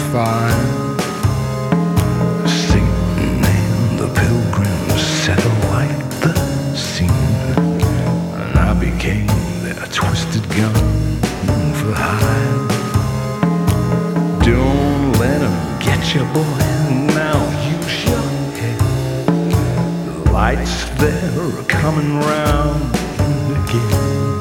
fire. Satan and the pilgrims set alight the scene, and I became their twisted gun for hire. Don't let 'em get you, boy, now use your head. The lights there are coming round again.